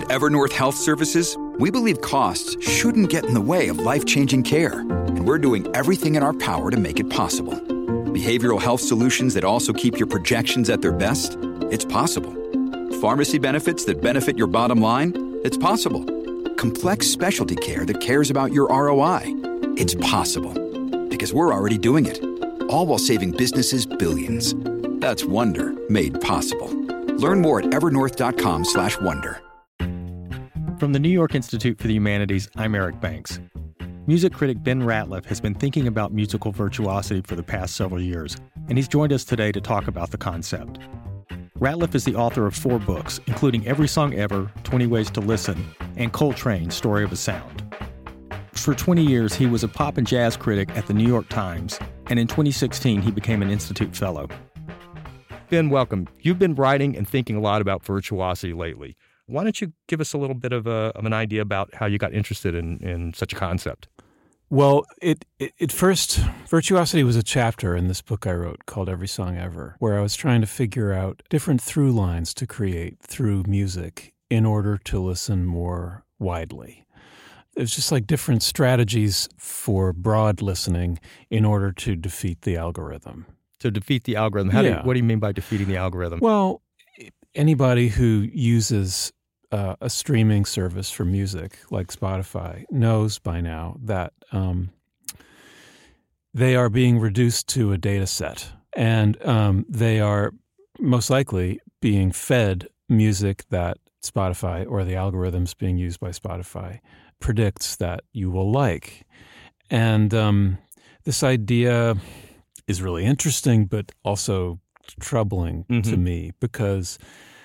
Evernorth Health Services, we believe costs shouldn't get in the way of life-changing care, and we're doing everything in our power to make it possible. Behavioral health solutions that also keep your projections at their best? It's possible. Pharmacy benefits that benefit your bottom line? It's possible. Complex specialty care that cares about your ROI? It's possible. Because we're already doing it. All while saving businesses billions. That's Wonder made possible. Learn more at evernorth.com/wonder. From the New York Institute for the Humanities, I'm Eric Banks. Music critic Ben Ratliff has been thinking about musical virtuosity for the past several years, and he's joined us today to talk about the concept. Ratliff is the author of 4 books, including Every Song Ever, 20 Ways to Listen, and Coltrane, Story of a Sound. For 20 years, he was a pop and jazz critic at the New York Times, and in 2016, he became an Institute Fellow. Ben, welcome. You've been writing and thinking a lot about virtuosity lately. Why don't you give us a little bit of an idea about how you got interested in such a concept? Well, it first, virtuosity was a chapter in this book I wrote called Every Song Ever, where I was trying to figure out different through lines to create through music in order to listen more widely. It's just like different strategies for broad listening in order to defeat the algorithm. To defeat the algorithm? What do you mean by defeating the algorithm? Well, anybody who uses a streaming service for music like Spotify knows by now that they are being reduced to a data set, and they are most likely being fed music that Spotify or the algorithms being used by Spotify predicts that you will like. And this idea is really interesting, but also troubling to me because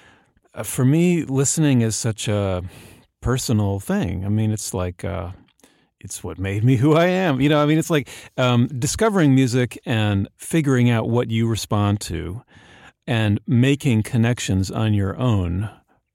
for me, listening is such a personal thing. I mean, it's like it's what made me who I am. You know, I mean, it's like discovering music and figuring out what you respond to and making connections on your own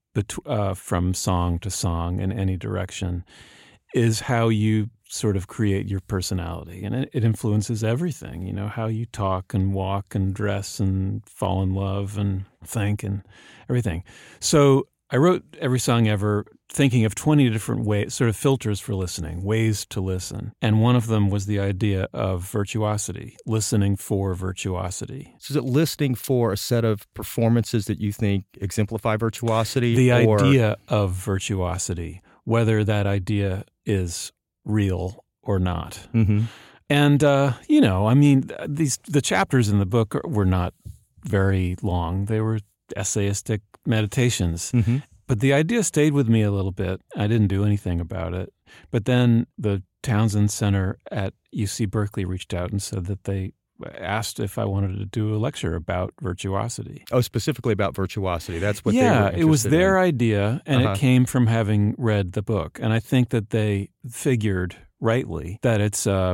from song to song in any direction is how you sort of create your personality. And it influences everything, you know, how you talk and walk and dress and fall in love and think and everything. So I wrote Every Song Ever thinking of 20 different ways, sort of filters for listening, ways to listen. And one of them was the idea of virtuosity, listening for virtuosity. So is it listening for a set of performances that you think exemplify virtuosity? The idea of virtuosity, whether that idea is real or not. Mm-hmm. And, you know, I mean, the chapters in the book were not very long. They were essayistic meditations. Mm-hmm. But the idea stayed with me a little bit. I didn't do anything about it. But then the Townsend Center at UC Berkeley reached out and said that they asked if I wanted to do a lecture about virtuosity. Oh, specifically about virtuosity. That's what they were interested in. Yeah, it was their idea, and it came from having read the book. And I think that they figured rightly that it's a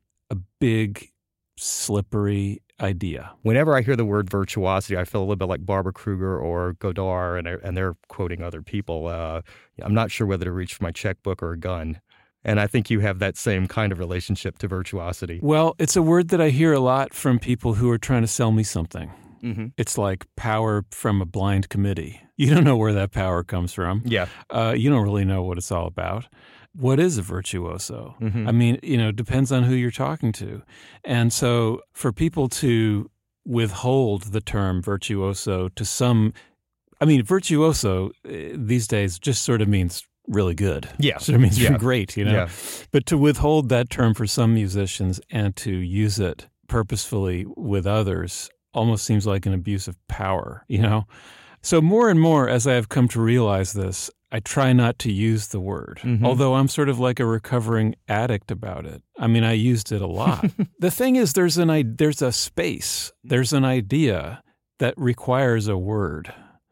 big, slippery idea. Whenever I hear the word virtuosity, I feel a little bit like Barbara Kruger or Godard, and they're quoting other people. I'm not sure whether to reach for my checkbook or a gun. And I think you have that same kind of relationship to virtuosity. Well, it's a word that I hear a lot from people who are trying to sell me something. Mm-hmm. It's like power from a blind committee. You don't know where that power comes from. Yeah. You don't really know what it's all about. What is a virtuoso? Mm-hmm. I mean, you know, it depends on who you're talking to. And so for people to withhold the term virtuoso to some, I mean, virtuoso these days just sort of means really good. Yeah. Sort of means great, you know. Yeah. But to withhold that term for some musicians and to use it purposefully with others almost seems like an abuse of power, you know. So more and more, as I have come to realize this, I try not to use the word, although I'm sort of like a recovering addict about it. I mean, I used it a lot. The thing is, there's a space, there's an idea that requires a word.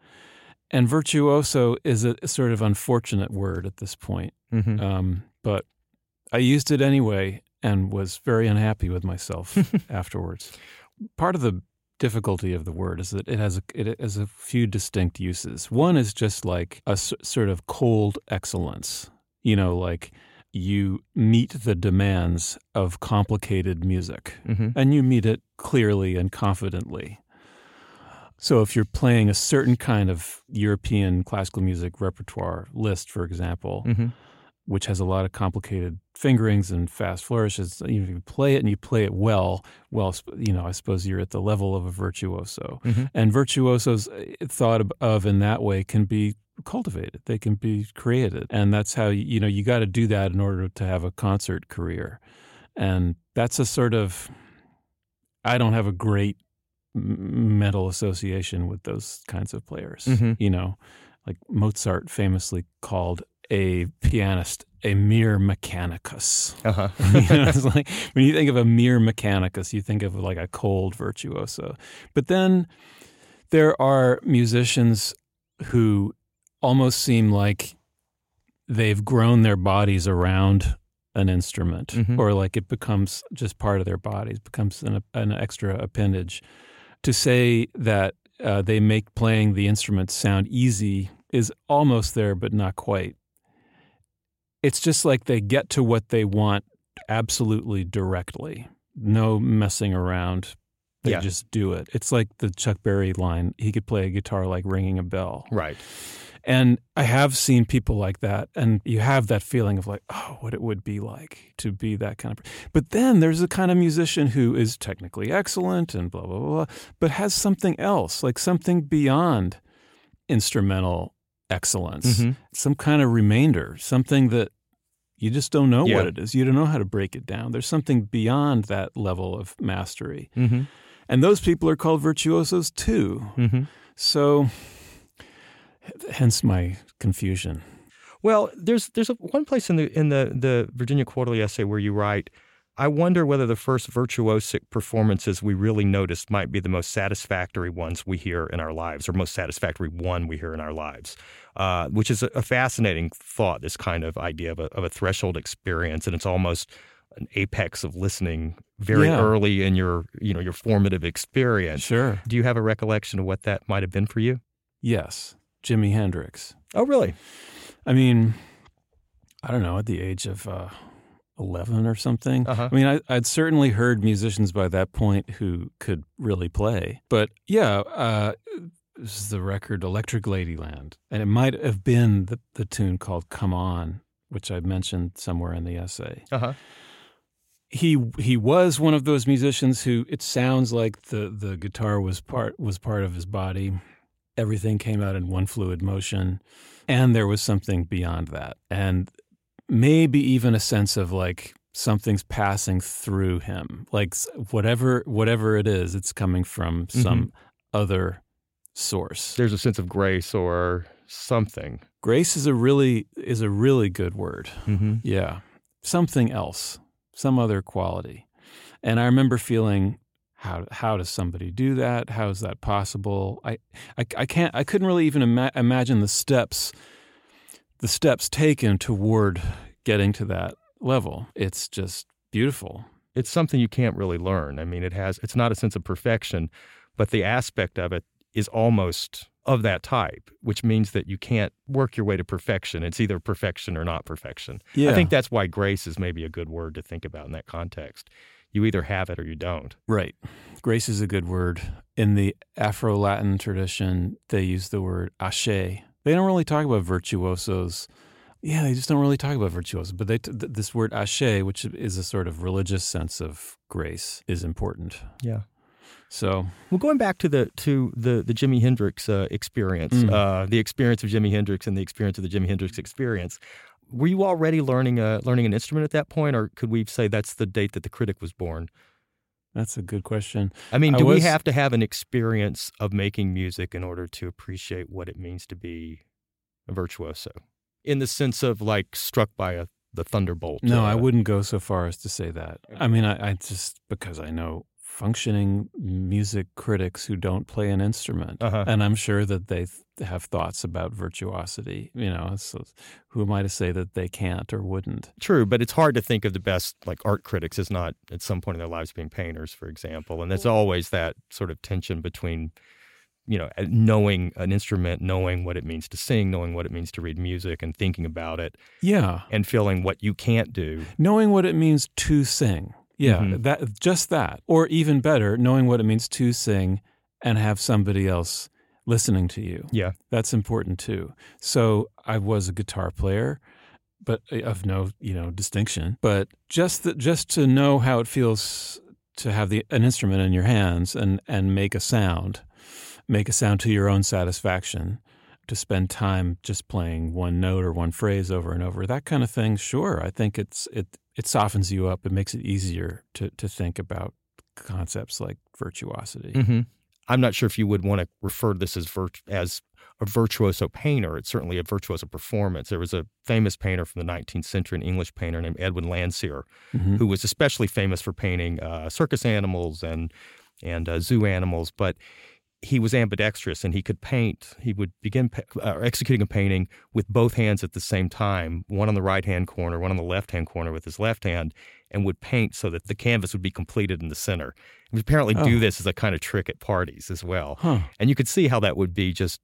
And virtuoso is a sort of unfortunate word at this point. But I used it anyway and was very unhappy with myself afterwards. Part of the difficulty of the word is that it has a few distinct uses. One is just like a sort of cold excellence, you know, like you meet the demands of complicated music, and you meet it clearly and confidently. So if you're playing a certain kind of European classical music repertoire list, for example, which has a lot of complicated fingerings and fast flourishes, you play it and you play it well, I suppose you're at the level of a virtuoso. And virtuosos thought of in that way can be cultivated. They can be created. And that's how, you got to do that in order to have a concert career. And that's a sort of, I don't have a great mental association with those kinds of players. Like Mozart famously called a pianist a mere mechanicus. It's like when you think of a mere mechanicus, you think of like a cold virtuoso. But then there are musicians who almost seem like they've grown their bodies around an instrument, or like it becomes just part of their bodies, becomes an extra appendage. To say that they make playing the instrument sound easy is almost there, but not quite. It's just like they get to what they want absolutely directly. No messing around. They just do it. It's like the Chuck Berry line, he could play a guitar like ringing a bell. Right. And I have seen people like that, and you have that feeling of like, oh, what it would be like to be that kind of person. But then there's a kind of musician who is technically excellent and blah, blah, blah, but has something else, like something beyond instrumental excellence, some kind of remainder, something that you just don't know what it is. You don't know how to break it down. There's something beyond that level of mastery. And those people are called virtuosos too. So hence my confusion. Well, there's one place in the Virginia Quarterly essay where you write, I wonder whether the first virtuosic performances we really noticed might be the most satisfactory ones we hear in our lives, or most satisfactory one we hear in our lives, which is a fascinating thought, this kind of idea of a threshold experience, and it's almost an apex of listening very early in your formative experience. Sure. Do you have a recollection of what that might have been for you? Yes. Jimi Hendrix. Oh, really? I mean, I don't know, at the age of 11 or something. I mean, I'd certainly heard musicians by that point who could really play. But this is the record Electric Ladyland. And it might have been the tune called Come On, which I mentioned somewhere in the essay. He was one of those musicians who it sounds like the guitar was part of his body. Everything came out in one fluid motion, and there was something beyond that. And maybe even a sense of like something's passing through him. Like whatever it is, it's coming from some other source. There's a sense of grace or something. Grace is a really good word. Yeah. Something else, some other quality. And I remember feeling, how does somebody do that? How is that possible? I couldn't really even imagine the steps taken toward getting to that level. It's just beautiful. It's something you can't really learn. I mean, it's not a sense of perfection, but the aspect of it is almost of that type, which means that you can't work your way to perfection. It's either perfection or not perfection. I think that's why grace is maybe a good word to think about in that context. You either have it or you don't. Right. Grace is a good word. In the Afro-Latin tradition, they use the word ashe. They don't really talk about virtuosos. Yeah, they just don't really talk about virtuosos. But this word ashe, which is a sort of religious sense of grace, is important. Yeah. So, well, going back to the Jimi Hendrix experience, the experience of Jimi Hendrix and the experience of the Jimi Hendrix experience. Were you already learning an instrument at that point, or could we say that's the date that the critic was born? That's a good question. I mean, we have to have an experience of making music in order to appreciate what it means to be a virtuoso? In the sense of like struck by the thunderbolt? No, I wouldn't go so far as to say that. I mean, I just, because I know functioning music critics who don't play an instrument. And I'm sure that they have thoughts about virtuosity, so who am I to say that they can't or wouldn't? True, but it's hard to think of the best like art critics as not at some point in their lives being painters, for example. And there's always that sort of tension between, knowing an instrument, knowing what it means to sing, knowing what it means to read music and thinking about it. Yeah. And feeling what you can't do. Knowing what it means to sing. Yeah, that. Or even better, knowing what it means to sing and have somebody else listening to you. Yeah. That's important too. So I was a guitar player, but of no, distinction. But just to know how it feels to have an instrument in your hands and make a sound to your own satisfaction, to spend time just playing one note or one phrase over and over, that kind of thing. Sure, I think it softens you up. It makes it easier to think about concepts like virtuosity. Mm-hmm. I'm not sure if you would want to refer to this as a virtuoso painter. It's certainly a virtuoso performance. There was a famous painter from the 19th century, an English painter named Edwin Landseer, Mm-hmm. who was especially famous for painting circus animals and zoo animals. But he was ambidextrous, and he could paint. He would begin executing a painting with both hands at the same time, one on the right-hand corner, one on the left-hand corner with his left hand, and would paint so that the canvas would be completed in the center. He would apparently do this as a kind of trick at parties as well. Huh. And you could see how that would be just,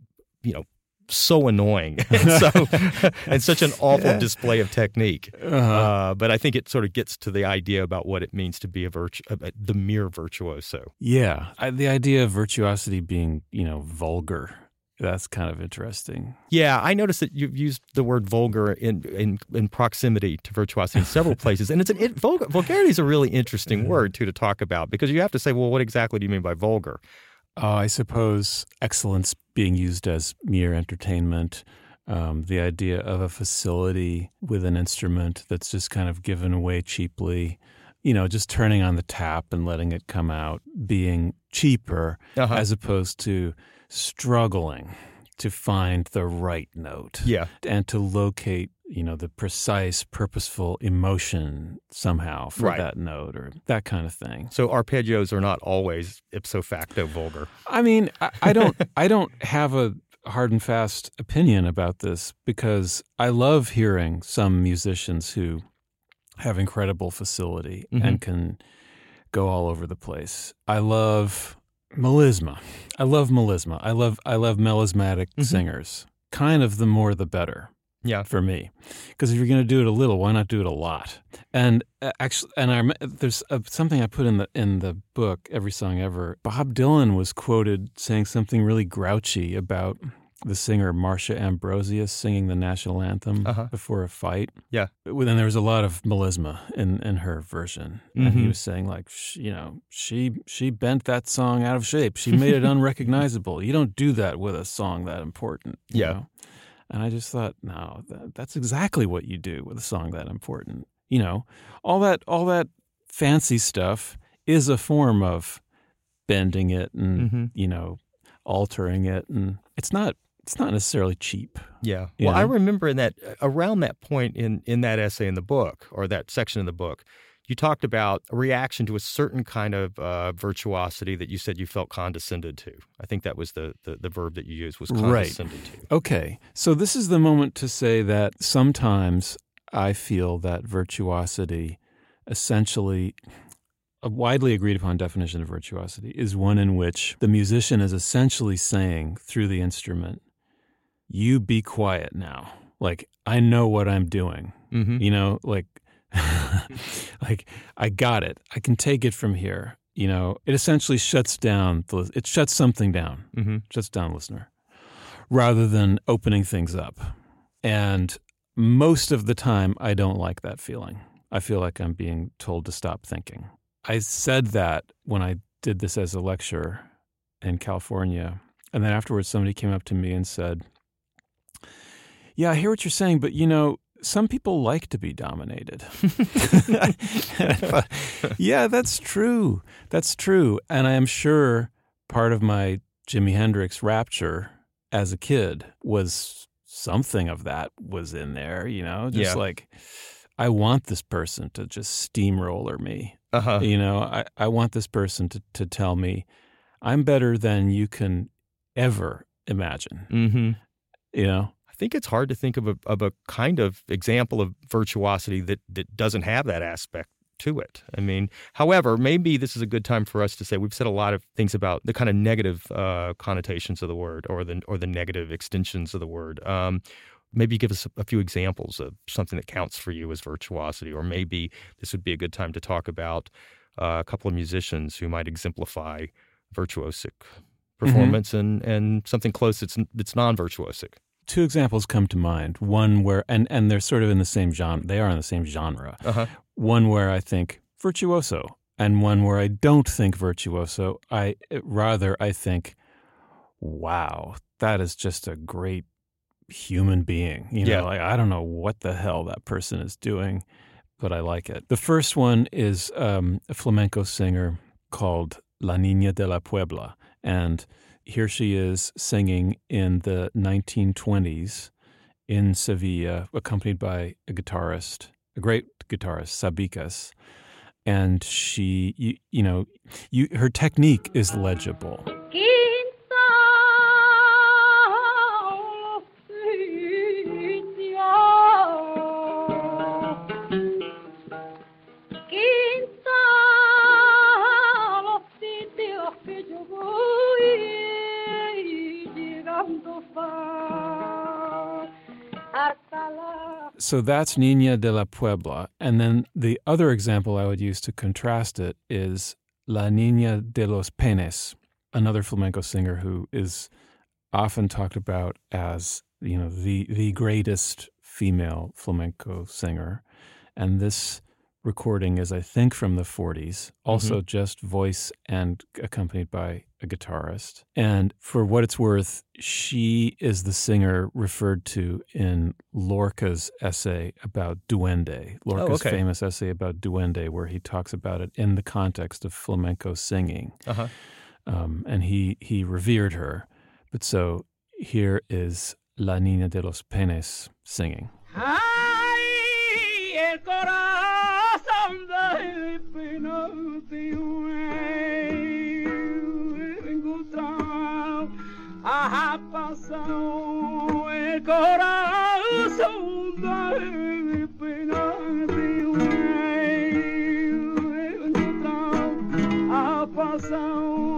so annoying and such an awful display of technique. Uh-huh. But I think it sort of gets to the idea about what it means to be the mere virtuoso. Yeah, the idea of virtuosity being, vulgar, that's kind of interesting. Yeah, I noticed that you've used the word vulgar in proximity to virtuosity in several places. And vulgarity is a really interesting word, too, to talk about, because you have to say, well, what exactly do you mean by vulgar? I suppose excellence being used as mere entertainment, the idea of a facility with an instrument that's just kind of given away cheaply, just turning on the tap and letting it come out, being cheaper as opposed to struggling to find the right note. Yeah. And to locate, the precise, purposeful emotion somehow for that note or that kind of thing. So arpeggios are not always ipso facto vulgar. I mean, I don't have a hard and fast opinion about this, because I love hearing some musicians who have incredible facility and can go all over the place. I love melisma. I love melismatic singers. Kind of the more the better. Yeah, for me, because if you're going to do it a little, why not do it a lot? And there's something I put in the book, Every Song Ever. Bob Dylan was quoted saying something really grouchy about the singer Marcia Ambrosius singing the national anthem before a fight. Yeah, and there was a lot of melisma in her version, and he was saying like, she bent that song out of shape. She made it unrecognizable. You don't do that with a song that important. You know? And I just thought, no, that's exactly what you do with a song that important. All that fancy stuff is a form of bending it and altering it, and it's not necessarily cheap. Yeah. Well, I remember around that point in that essay in the book, or that section in the book, you talked about a reaction to a certain kind of virtuosity that you said you felt condescended to. I think that was the verb that you used, was condescended to. Okay. So this is the moment to say that sometimes I feel that virtuosity, essentially, a widely agreed upon definition of virtuosity, is one in which the musician is essentially saying through the instrument, you be quiet now. Like, I know what I'm doing. Like, I got it. I can take it from here. It essentially shuts something down. Shuts down listener, rather than opening things up. And most of the time, I don't like that feeling. I feel like I'm being told to stop thinking. I said that when I did this as a lecture in California. And then afterwards, somebody came up to me and said, yeah, I hear what you're saying, but some people like to be dominated. And I thought, yeah, that's true. That's true. And I am sure part of my Jimi Hendrix rapture as a kid was something of that was in there, like, I want this person to just steamroller me. I want this person to tell me I'm better than you can ever imagine. I think it's hard to think of a kind of example of virtuosity that doesn't have that aspect to it. I mean, however, maybe this is a good time for us to say we've said a lot of things about the kind of negative connotations of the word, or the negative extensions of the word. Maybe give us a few examples of something that counts for you as virtuosity, or maybe this would be a good time to talk about a couple of musicians who might exemplify virtuosic performance and something close that's non-virtuosic. Two examples come to mind. One where, and they're sort of in the same genre. They are in the same genre. One where I think virtuoso, and one where I don't think virtuoso. I think, wow, that is just a great human being. Like, I don't know what the hell that person is doing, but I like it. The first one is a flamenco singer called La Niña de la Puebla, and here she is singing in the 1920s in Sevilla, accompanied by a great guitarist, Sabicas. And she, her technique is legible. So that's Niña de la Puebla. And then the other example I would use to contrast it is La Niña de los Peines, another flamenco singer who is often talked about as, the greatest female flamenco singer. And this recording is, I think, from the 40s, also just voice and accompanied by a guitarist. And for what it's worth, she is the singer referred to in Lorca's essay about Duende, Lorca's famous essay about Duende, where he talks about it in the context of flamenco singing. And he revered her. But so here is La Niña de los Peines singing. Ay, el corazón de pena ha pasado el corazón de pena ha pasado.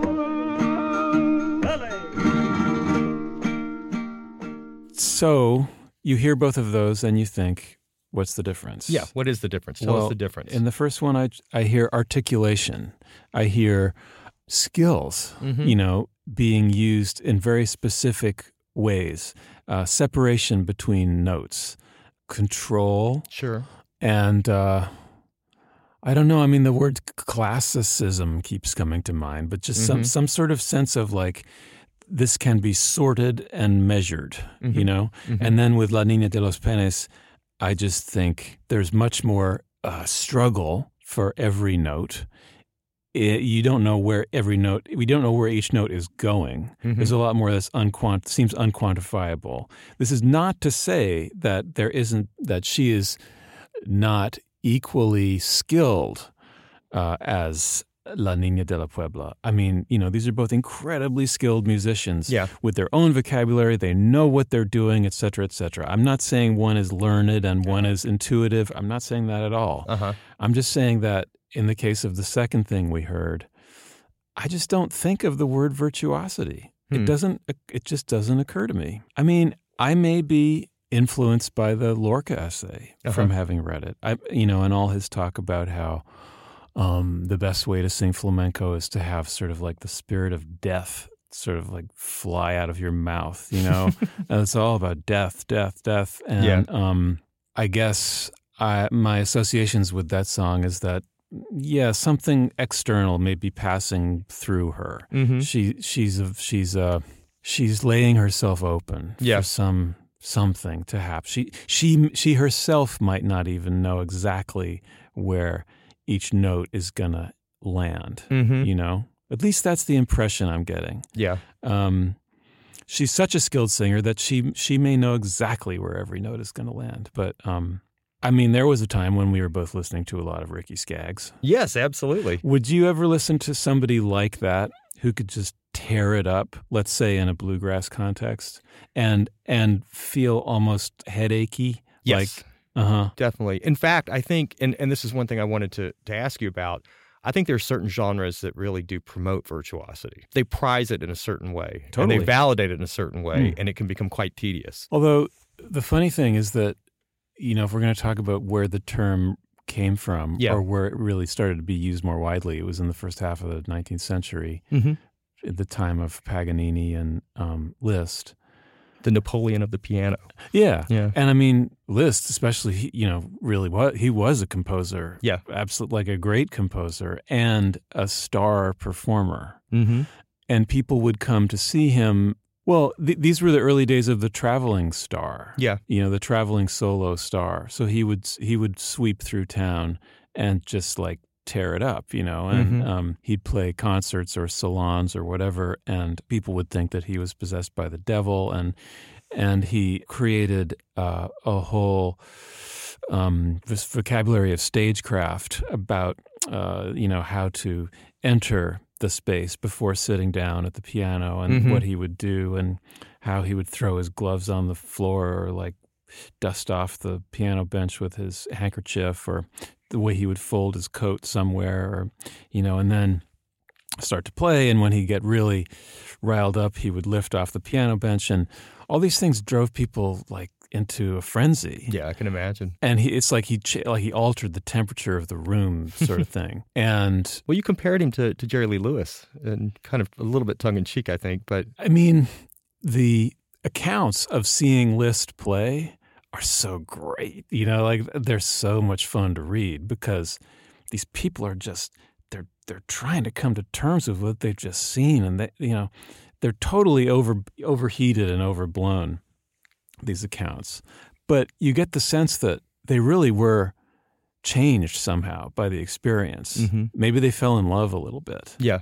So you hear both of those and you think, what's the difference? Yeah, what is the difference? Tell us the difference. In the first one, I hear articulation. I hear skills, being used in very specific ways. Separation between notes, control. Sure. And I don't know, the word classicism keeps coming to mind, but just some sort of sense of like, this can be sorted and measured, And then with La Niña de los Peines, I just think there's much more struggle for every note. You don't know where we don't know where each note is going. There's a lot more that's seems unquantifiable. This is not to say that that she is not equally skilled as La Niña de la Puebla. These are both incredibly skilled musicians with their own vocabulary. They know what they're doing, et cetera, et cetera. I'm not saying one is learned and one is intuitive. I'm not saying that at all. I'm just saying that in the case of the second thing we heard, I just don't think of the word virtuosity. It just doesn't occur to me. I may be influenced by the Lorca essay from having read it. And all his talk about how the best way to sing flamenco is to have sort of like the spirit of death sort of like fly out of your mouth, And it's all about death. And I guess my associations with that song is that, something external may be passing through her. She's laying herself open for something to happen. She herself might not even know exactly where each note is gonna land. At least that's the impression I'm getting. She's such a skilled singer that she may know exactly where every note is gonna land. But there was a time when we were both listening to a lot of Ricky Skaggs. Yes, absolutely. Would you ever listen to somebody like that who could just tear it up, let's say in a bluegrass context, and feel almost headachy? Yes, definitely. In fact, I think, and this is one thing I wanted to ask you about, I think there are certain genres that really do promote virtuosity. They prize it in a certain way. Totally. And they validate it in a certain way, and it can become quite tedious. Although the funny thing is that, if we're going to talk about where the term came from or where it really started to be used more widely, it was in the first half of the 19th century. at the time of Paganini and Liszt. The Napoleon of the piano. Yeah. Yeah. And I mean, Liszt especially, really he was a composer. Yeah. Absolutely, like a great composer and a star performer. Mm-hmm. And people would come to see him. Well, these were the early days of the traveling star. Yeah. The traveling solo star. So he would sweep through town and just like tear it up, and he'd play concerts or salons or whatever, and people would think that he was possessed by the devil, and he created a whole this vocabulary of stagecraft about how to enter the space before sitting down at the piano, and what he would do, and how he would throw his gloves on the floor or like dust off the piano bench with his handkerchief, or the way he would fold his coat somewhere, or, and then start to play. And when he'd get really riled up, he would lift off the piano bench, and all these things drove people like into a frenzy. Yeah, I can imagine. And it's like he altered the temperature of the room, sort of thing. And well, you compared him to Jerry Lee Lewis, and kind of a little bit tongue in cheek, I think. But I mean, the accounts of seeing Liszt play are so great. Like they're so much fun to read, because these people are just they're trying to come to terms with what they've just seen, and they're totally overheated and overblown, these accounts. But you get the sense that they really were changed somehow by the experience. Mm-hmm. Maybe they fell in love a little bit. Yeah.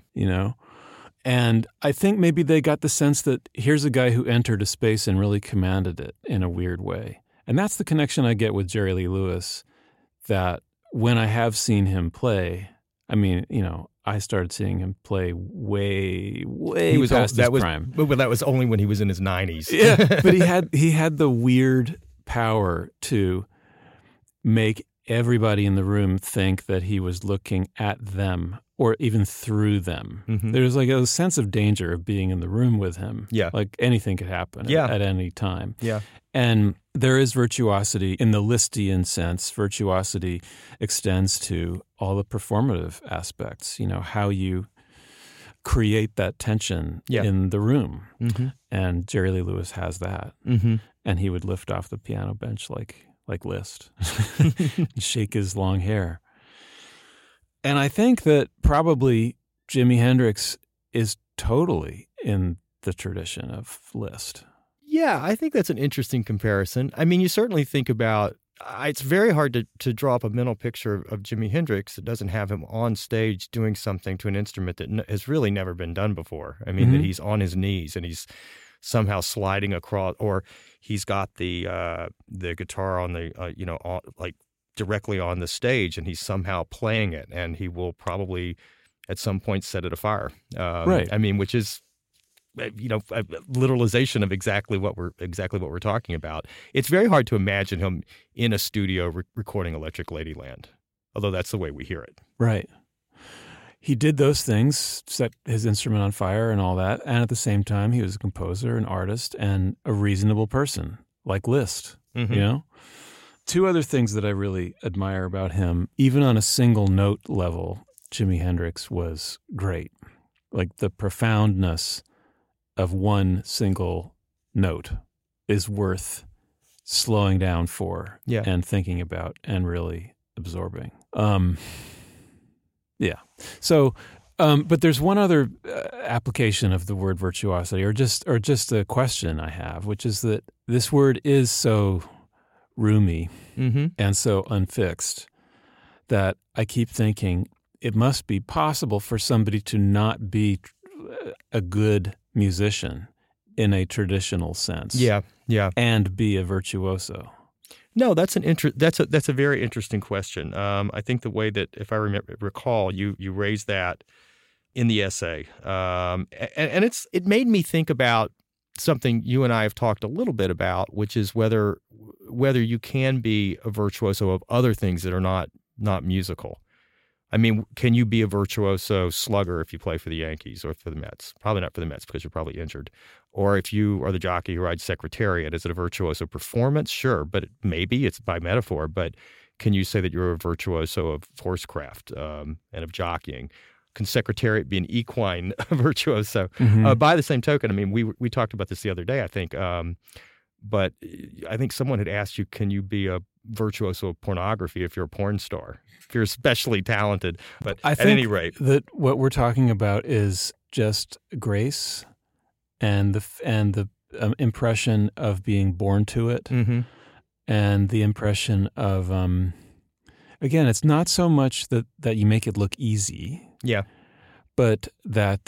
And I think maybe they got the sense that here's a guy who entered a space and really commanded it in a weird way. And that's the connection I get with Jerry Lee Lewis, that when I have seen him play, I mean, I started seeing him play way past his prime. But that was only when he was in his 90s. Yeah, but he had the weird power to make everybody in the room think that he was looking at them or even through them. Mm-hmm. There's like a sense of danger of being in the room with him. Yeah. Like anything could happen at any time. Yeah. And there is virtuosity in the Lisztian sense. Virtuosity extends to all the performative aspects, how you create that tension in the room. Mm-hmm. And Jerry Lee Lewis has that. Mm-hmm. And he would lift off the piano bench like Liszt and shake his long hair. And I think that probably Jimi Hendrix is totally in the tradition of Liszt. Yeah, I think that's an interesting comparison. I mean, you certainly think about, it's very hard to draw up a mental picture of Jimi Hendrix that doesn't have him on stage doing something to an instrument that has really never been done before. I mean, that he's on his knees and he's somehow sliding across, or he's got the guitar on the, like directly on the stage, and he's somehow playing it, and he will probably at some point set it afire. Right. I mean, which is, a literalization of exactly what we're talking about. It's very hard to imagine him in a studio recording Electric Ladyland, although that's the way we hear it. Right. He did those things, set his instrument on fire and all that, and at the same time, he was a composer, an artist, and a reasonable person, like Liszt, Two other things that I really admire about him, even on a single note level, Jimi Hendrix was great. Like the profoundness of one single note is worth slowing down for and thinking about and really absorbing. So, but there's one other application of the word virtuosity, or just a question I have, which is that this word is so roomy and so unfixed that I keep thinking it must be possible for somebody to not be a good musician in a traditional sense. Yeah. And be a virtuoso. No, that's a very interesting question. I think the way that, if I recall, you raised that in the essay, and it made me think about something you and I have talked a little bit about, which is whether you can be a virtuoso of other things that are not musical. I mean, can you be a virtuoso slugger if you play for the Yankees or for the Mets? Probably not for the Mets because you're probably injured. Or if you are the jockey who rides Secretariat, is it a virtuoso performance? Sure, but maybe it's by metaphor. But can you say that you're a virtuoso of horsecraft and of jockeying? consecretariat be an equine virtuoso. Mm-hmm. By the same token, I mean, we talked about this the other day, I think, but I think someone had asked you, can you be a virtuoso of pornography if you're a porn star, if you're especially talented? But I at think any rate, that what we're talking about is just grace and the impression of being born to it, mm-hmm. and the impression of again, it's not so much that you make it look easy, yeah, but that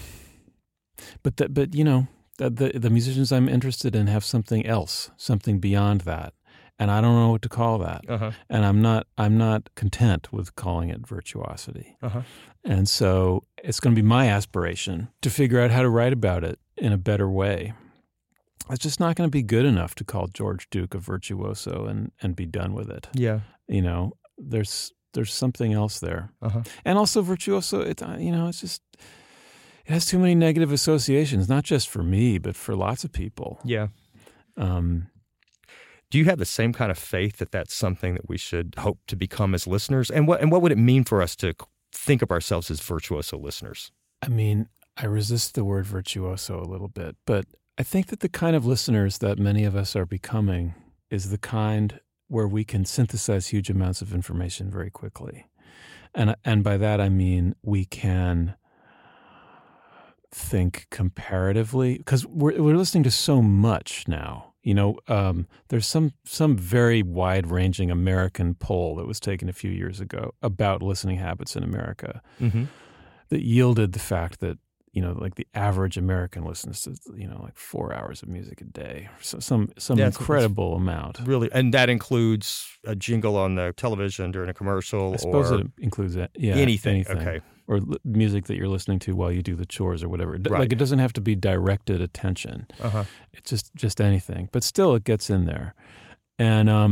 you know, the musicians I'm interested in have something else, something beyond that, and I don't know what to call that. uh-huh. And I'm not content with calling it virtuosity. Uh-huh. And so it's going to be my aspiration to figure out how to write about it in a better way. It's just not going to be good enough to call George Duke a virtuoso and be done with it. Yeah. You know, there's something else there. Uh-huh. And also virtuoso, it's just, it has too many negative associations, not just for me, but for lots of people. Yeah. Do you have the same kind of faith that that's something that we should hope to become as listeners? And what would it mean for us to think of ourselves as virtuoso listeners? I mean, I resist the word virtuoso a little bit, but I think that the kind of listeners that many of us are becoming is the kind where we can synthesize huge amounts of information very quickly. And by that I mean we can think comparatively, because we're listening to so much now. You know, there's some very wide-ranging American poll that was taken a few years ago about listening habits in America, mm-hmm. that yielded the fact that, you know, like the average American listens to, you know, like 4 hours of music a day, so some incredible amount. Really, and that includes a jingle on the television during a commercial. I suppose or it includes that. Yeah, anything. Okay. Or music that you're listening to while you do the chores or whatever. Right. Like, it doesn't have to be directed attention. Uh-huh. It's just anything. But still, it gets in there. And I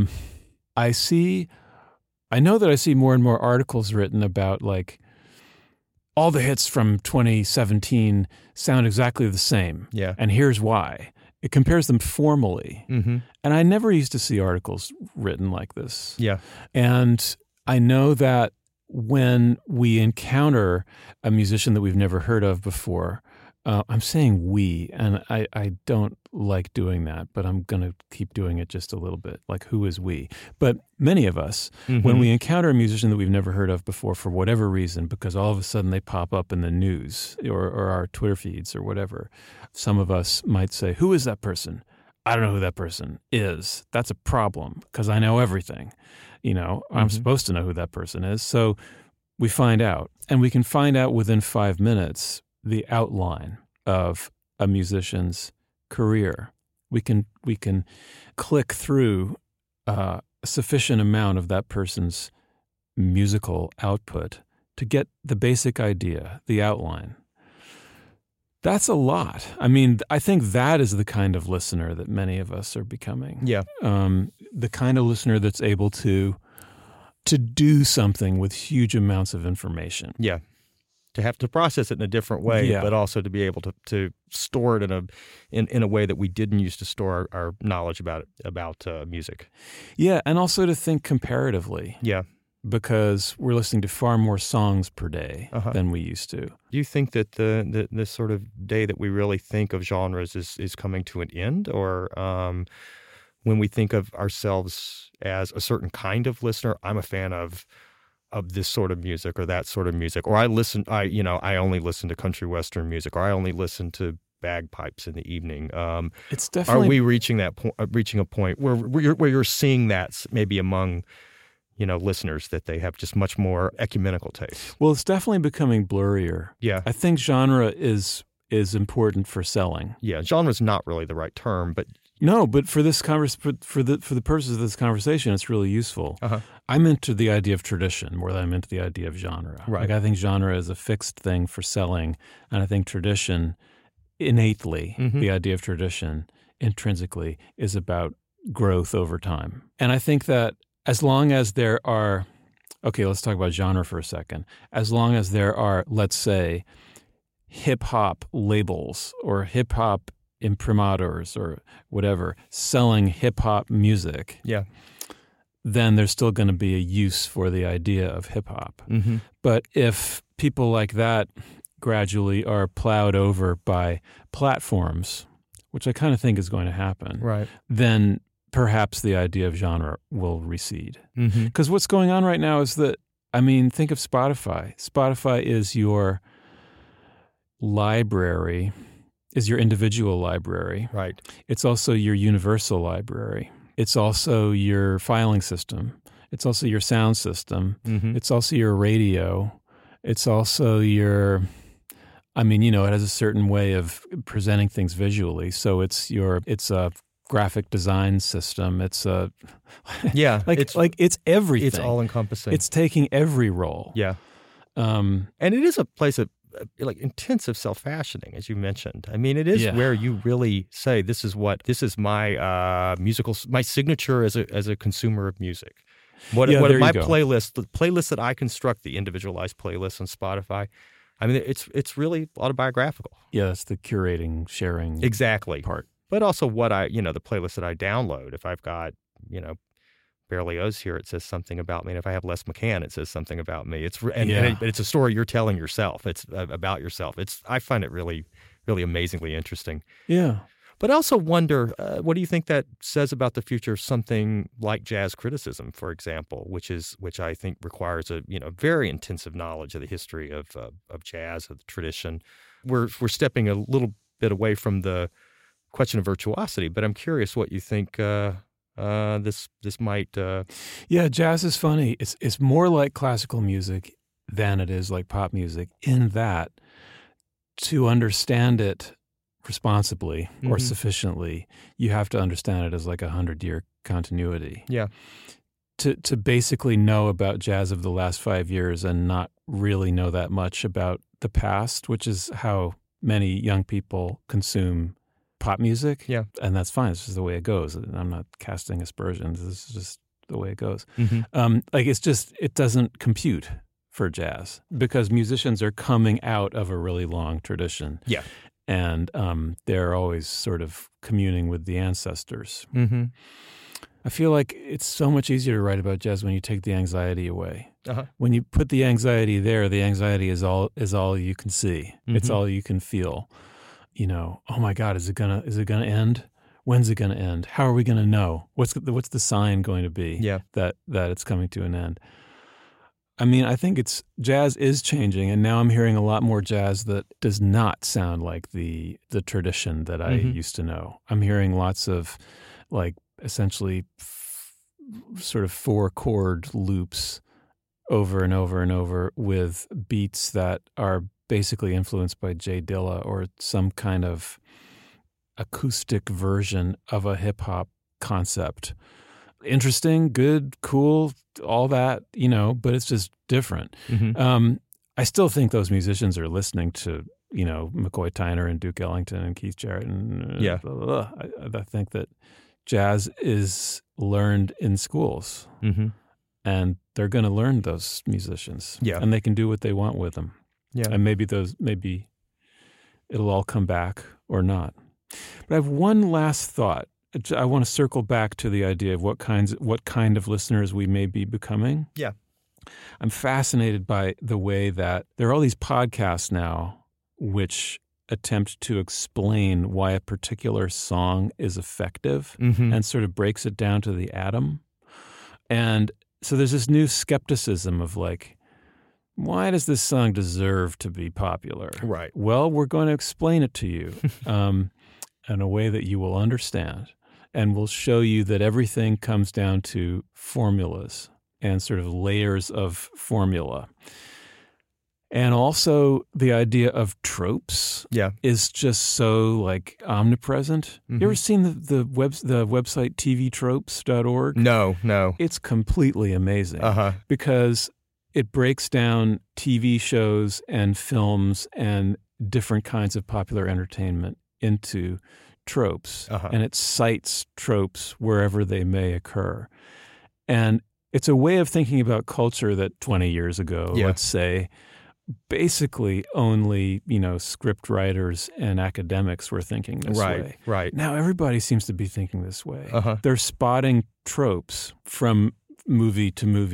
know that I see more and more articles written about, like, all the hits from 2017 sound exactly the same. Yeah. And here's why. It compares them formally. Mm-hmm. And I never used to see articles written like this. Yeah. And I know that when we encounter a musician that we've never heard of before, I'm saying we, and I don't like doing that, but I'm going to keep doing it just a little bit. Like, who is we? But many of us, mm-hmm. when we encounter a musician that we've never heard of before for whatever reason, because all of a sudden they pop up in the news or our Twitter feeds or whatever, some of us might say, who is that person? I don't know who that person is. That's a problem because I know everything. You know, mm-hmm. I'm supposed to know who that person is. So we find out, and we can find out within 5 minutes the outline of a musician's career. We can click through a sufficient amount of that person's musical output to get the basic idea, the outline. That's a lot. I mean, I think that is the kind of listener that many of us are becoming. Yeah. The kind of listener that's able to do something with huge amounts of information. Yeah. To have to process it in a different way, Yeah. but also to be able to store it in a way that we didn't used to store our knowledge about music. Yeah, and also to think comparatively. Yeah. Because we're listening to far more songs per day uh-huh. than we used to. Do you think that the sort of day that we really think of genres is coming to an end, or when we think of ourselves as a certain kind of listener, I'm a fan of this sort of music or that sort of music, or I only listen to country western music, or I only listen to bagpipes in the evening. It's definitely. Are we reaching a point where you're seeing that maybe among listeners, that they have just much more ecumenical taste? Well, it's definitely becoming blurrier. Yeah, I think genre is important for selling. Yeah, genre is not really the right term, but. No, but for this for the purposes of this conversation, it's really useful. Uh-huh. I'm into the idea of tradition more than I'm into the idea of genre. Right. Like, I think genre is a fixed thing for selling, and I think tradition, innately, mm-hmm. the idea of tradition intrinsically is about growth over time. And I think that as long as there are, okay, let's talk about genre for a second. As long as there are, let's say, hip-hop labels or hip-hop imprimators or whatever selling hip-hop music, yeah, then there's still going to be a use for the idea of hip-hop. Mm-hmm. But if people like that gradually are plowed over by platforms, which I kind of think is going to happen, Right. then perhaps the idea of genre will recede. Mm-hmm. Because what's going on right now is that, I mean, think of Spotify. Spotify is your library, is your individual library. Right. It's also your universal library. It's also your filing system. It's also your sound system. Mm-hmm. It's also your radio. It's also your, I mean, you know, it has a certain way of presenting things visually. So it's a graphic design system. It's a, Yeah. it's everything. It's all encompassing. It's taking every role. Yeah. And it is a place of like intensive self-fashioning, as you mentioned. I mean, it is where you really say, this is my my signature as a consumer of music. What my playlist, the playlist that I construct, the individualized playlist on Spotify, I mean, it's really autobiographical. Yeah, that's the curating, sharing exactly part. But also the playlist that I download. If I've got, Berlioz here, it says something about me. And if I have Les McCann, it says something about me. But it's a story you're telling yourself. It's about yourself. I find it really, really amazingly interesting. Yeah. But I also wonder, what do you think that says about the future of something like jazz criticism, for example, which I think requires a very intensive knowledge of the history of jazz, of the tradition. We're stepping a little bit away from the question of virtuosity, but I'm curious what you think this might. Yeah, jazz is funny. It's more like classical music than it is like pop music, in that to understand it responsibly or sufficiently, you have to understand it as like 100-year continuity. Yeah. To basically know about jazz of the last 5 years and not really know that much about the past, which is how many young people consume pop music. Yeah. And that's fine. It's just the way it goes. I'm not casting aspersions. This is just the way it goes. Mm-hmm. It doesn't compute for jazz because musicians are coming out of a really long tradition. Yeah. And they're always sort of communing with the ancestors. Mm-hmm. I feel like it's so much easier to write about jazz when you take the anxiety away. Uh-huh. When you put the anxiety there, the anxiety is all you can see. Mm-hmm. It's all you can feel. Oh my God, is it gonna end? When's it gonna end? How are we gonna know? What's the sign going to be? Yeah. that it's coming to an end? I mean, I think jazz is changing, and now I'm hearing a lot more jazz that does not sound like the tradition that I used to know. I'm hearing lots of like essentially sort of 4-chord loops over and over and over with beats that are basically influenced by Jay Dilla or some kind of acoustic version of a hip-hop concept. Interesting, good, cool, all that, but it's just different. Mm-hmm. I still think those musicians are listening to, McCoy Tyner and Duke Ellington and Keith Jarrett. And, yeah. Blah, blah, blah. I think that jazz is learned in schools. Mm-hmm. And they're going to learn those musicians. Yeah. And they can do what they want with them. Yeah. And maybe it'll all come back or not. But I have one last thought. I want to circle back to the idea of what kind of listeners we may be becoming. Yeah. I'm fascinated by the way that there are all these podcasts now which attempt to explain why a particular song is effective and sort of breaks it down to the atom. And so there's this new skepticism of like, why does this song deserve to be popular? Right. Well, we're going to explain it to you in a way that you will understand. And we'll show you that everything comes down to formulas and sort of layers of formula. And also the idea of tropes is just so like omnipresent. Mm-hmm. You ever seen the website tvtropes.org? No. It's completely amazing because it breaks down TV shows and films and different kinds of popular entertainment into tropes, and it cites tropes wherever they may occur. And it's a way of thinking about culture that 20 years ago, let's say, basically only, script writers and academics were thinking this way. Right. Now everybody seems to be thinking this way. They're spotting tropes from movie to movie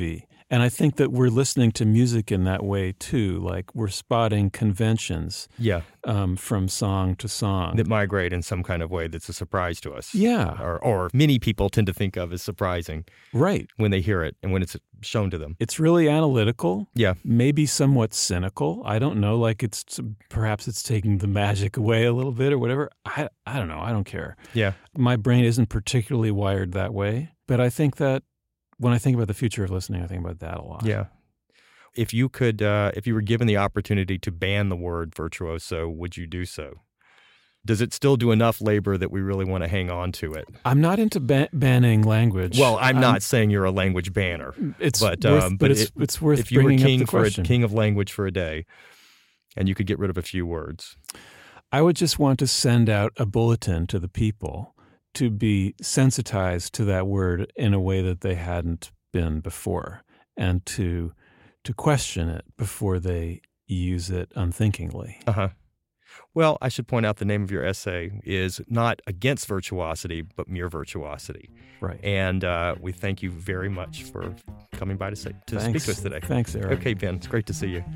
And I think that we're listening to music in that way, too. Like, we're spotting conventions from song to song. That migrate in some kind of way that's a surprise to us. Yeah. Or many people tend to think of as surprising. Right. When they hear it and when it's shown to them. It's really analytical. Yeah. Maybe somewhat cynical. I don't know. Like, perhaps it's taking the magic away a little bit or whatever. I don't know. I don't care. Yeah. My brain isn't particularly wired that way. But I think that when I think about the future of listening, I think about that a lot. Yeah. If you could, if you were given the opportunity to ban the word virtuoso, would you do so? Does it still do enough labor that we really want to hang on to it? I'm not into banning language. Well, I'm not saying you're a language banner. It's but it's worth if you were bringing up the question. king of language for a day, and you could get rid of a few words, I would just want to send out a bulletin to the people to be sensitized to that word in a way that they hadn't been before, and to question it before they use it unthinkingly. Well, I should point out the name of your essay is not Against Virtuosity, but Mere Virtuosity. Right. And we thank you very much for coming by to speak to us today. Thanks, Eric. Okay, Ben, it's great to see you.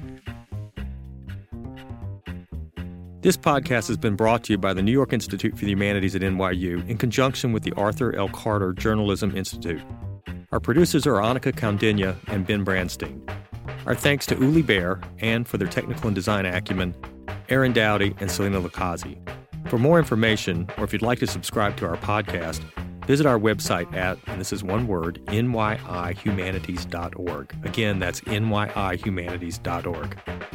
This podcast has been brought to you by the New York Institute for the Humanities at NYU in conjunction with the Arthur L. Carter Journalism Institute. Our producers are Annika Kaundinya and Ben Branstein. Our thanks to Uli Baer and, for their technical and design acumen, Aaron Dowdy and Selena Lucasi. For more information, or if you'd like to subscribe to our podcast, visit our website at, and this is one word, nyihumanities.org. Again, that's nyihumanities.org.